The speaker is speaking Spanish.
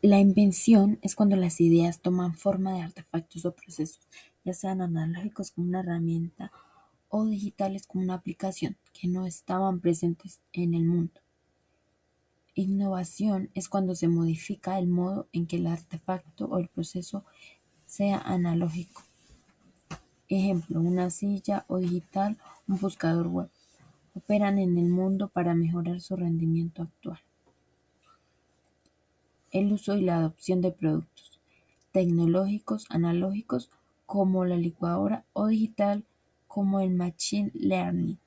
La invención es cuando las ideas toman forma de artefactos o procesos, ya sean analógicos como una herramienta o digitales como una aplicación, que no estaban presentes en el mundo. Innovación es cuando se modifica el modo en que el artefacto o el proceso sea analógico. Ejemplo, una silla o digital, un buscador web. Operan en el mundo para mejorar su rendimiento actual. El uso y la adopción de productos tecnológicos analógicos como la licuadora o digital como el machine learning.